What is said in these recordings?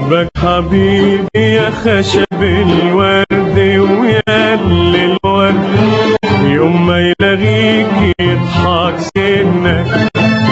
شبك حبيبي يا خشب الورد ويا اللي الورد يوم ما يلاقيك يضحك سنك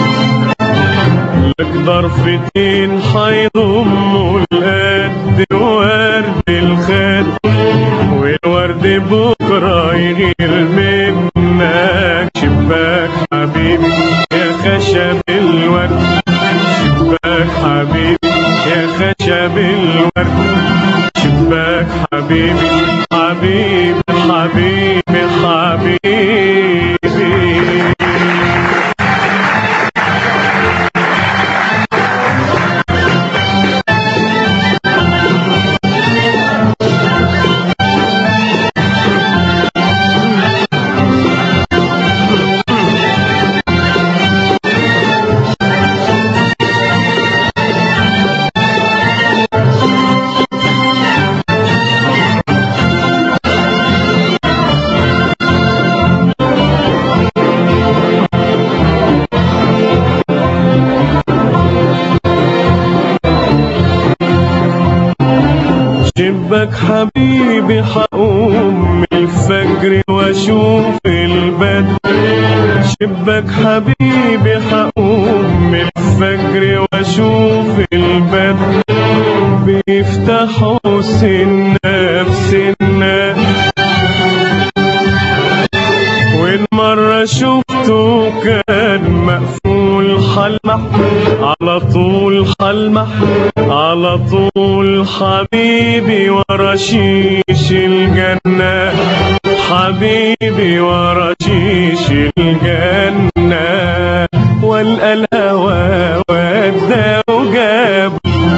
لك ضرفتين حيضموا القد ورد الخد والورد بكره يغير منك شباك حبيبي يا خشب الورد شباك حبيبي يا خشب الورد شباك حبيبي حبيبي حبيبي حبيبي شبك حبيبي حقوم من الفجر واشوف البدر شبك حبيبي حقوم من الفجر واشوف البدر بيفتحوا سنة بسنة والمرة شفته كان مقفول حلمح على طول حلمح على طول حبيبي ورا شيش الجنة حبيبي ورا شيش الجنة والقى الهوى ودى وجاب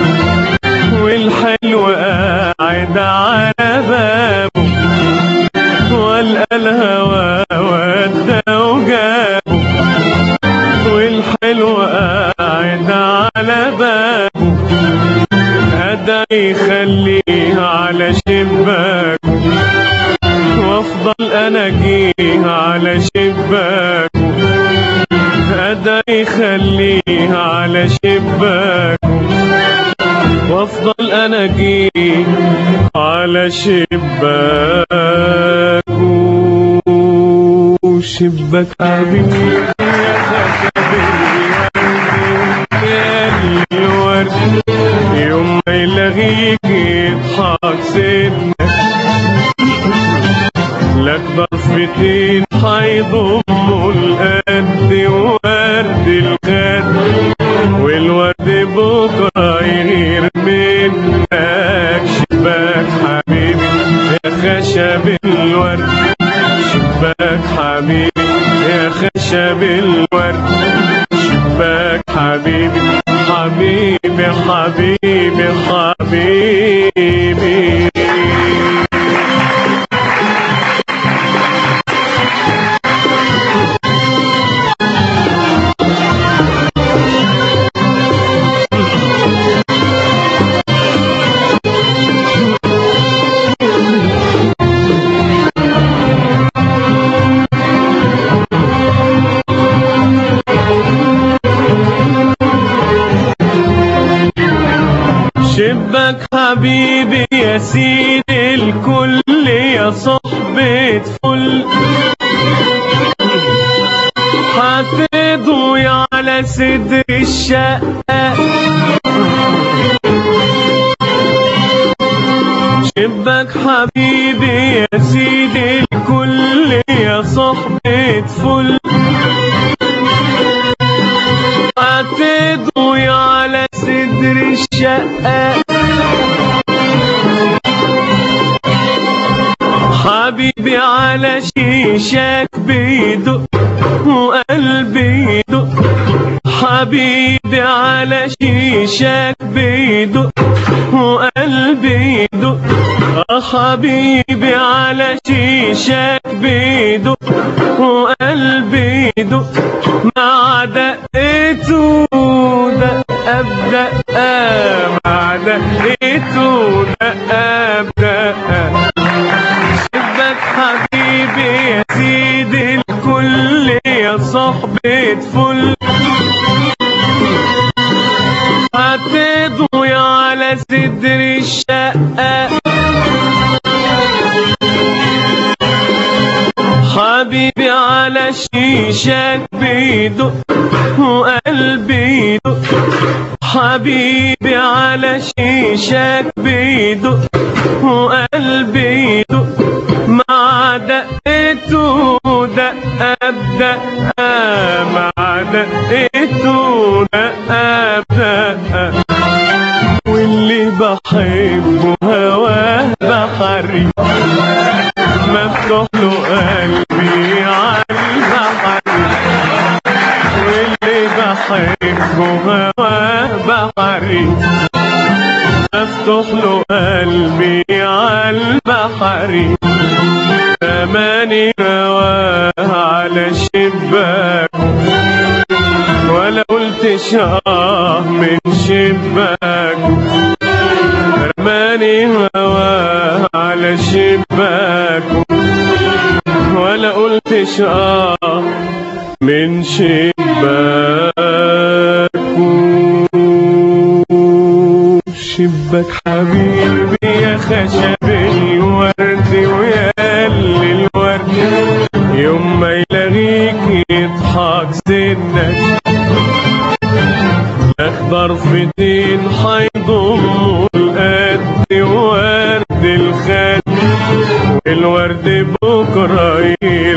والحلو قاعد على بابه والقى الهوى ودى وجاب والحلو قاعد على بابه هدا يخليه على شباكه وافضل انا جيه على شباكه هدا يخليه على شباكه وافضل انا جيه على شباكه شباك حبيبي يا خشب الورد يوم ما يلاقيك يضحك سنك لك ضرفتين حيضموا القد ورد الخد والورد بكره يغير منك شباك حبيبي يا خشب الورد شباك حبيبي يا خشب الورد شباك حبيبي حبيبي حبيبي حبيبي شبك حبيبي يا سيد الكل يا صحبة فل هتضوي على صدر الشقة شبك حبيبي يا سيد الكل يا صحبة فل هتضوي على صدر الشقة حبيبي على شيشك بيدق وقلبي يدق حبيبي على شيشك بيدق وقلبي يدق حبيبي على شيشك بيدق وقلبي يدق مع دقته دقة بدقة مع دقته دقة بدقة شبك حبيبي يا سيد الكل يا صحبة فل هتضوي على صدر الشقة حبيبي على شيشك بيدق وقلبي يدق حبيبي على شيشك بيدق وقلبي يدق مع دقته دقة بدقة مع دقته دقة بدقة واللي بحبه هواه بحري مفتوح له قلبي عالبحر واللي بحبه هواه بحري مفتوح له قلبي عالبحر زماني هواه على شباكه ولا قلتش من شباكه رماني هواه على شباكه ولا قلتش من شباكه شباك حبيبي يا خشب الورد ويا الورد يوم ما يلاقيك يضحك سنك اخضر في دين حيضم القد ورد الخد والورد بكره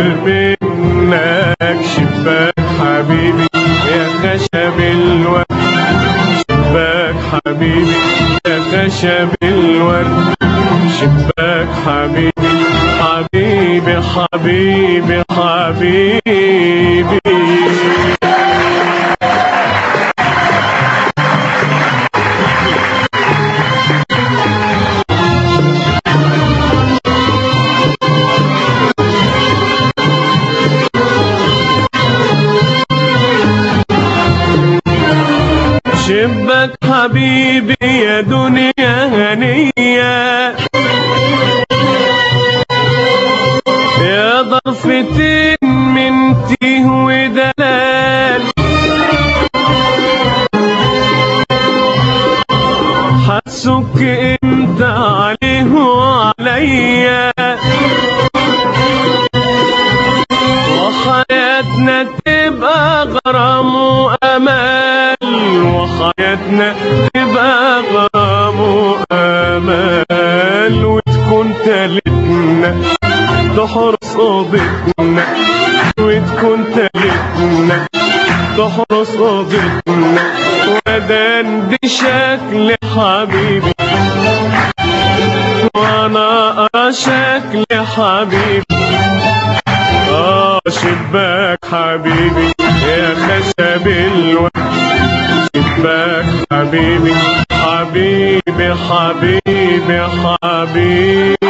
يرمنك شباك حبيبي يا خشب الورد شباك حبيبي يا خشب الورد شباك حبيبي حبيبي حبيبي حبيبي شباك حبيبي يا دنيا هنية يا ضرفتين من تيه ودلال حسك انت عليه وعليا وحياتنا تبقى غرام وأمال وحياتنا تبقى غرام وأمال وتكون تالتنا تحرس أوضتنا وتكون تالتنا تحرس أوضتنا ودان دي شكل حبيبي وأنا أرى شكل حبيبي شباك حبيبي يا خشب الورد شباك حبيبي حبيبي حبيبي حبيبي